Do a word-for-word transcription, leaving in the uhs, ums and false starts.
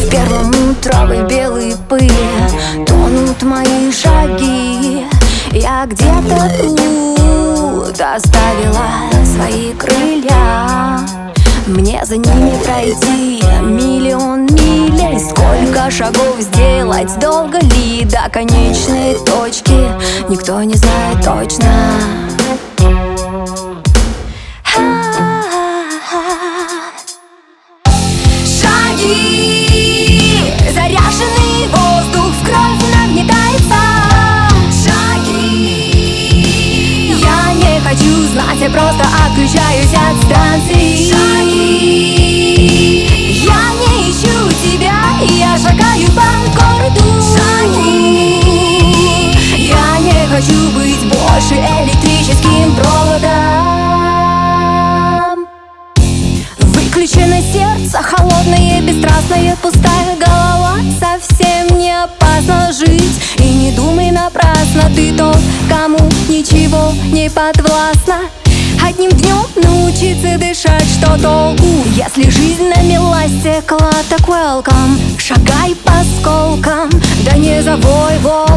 В первоутровой белой пыли тонут мои шаги. Я где-то тут оставила свои крылья. Мне за ними пройти миллион миль. Сколько шагов сделать, долго ли до конечной точки, никто не знает точно. Шаги, заряженный воздух в кровь нагнетается. Шаги, я не хочу знать, я просто отключаюсь от станции. Шаги, я не ищу тебя, я шагаю по городу. Шаги, я не хочу быть больше электрическим проводом. Выключено сердце, холодное, бесстрастное, пустая голова. Совсем не опасно жить, и не думай напрасно. Ты тот, кому ничего не подвластно. Одним днем научиться дышать, что толку, если жизнь намела стекла. Так welcome, шагай по осколкам, да не завой, вот.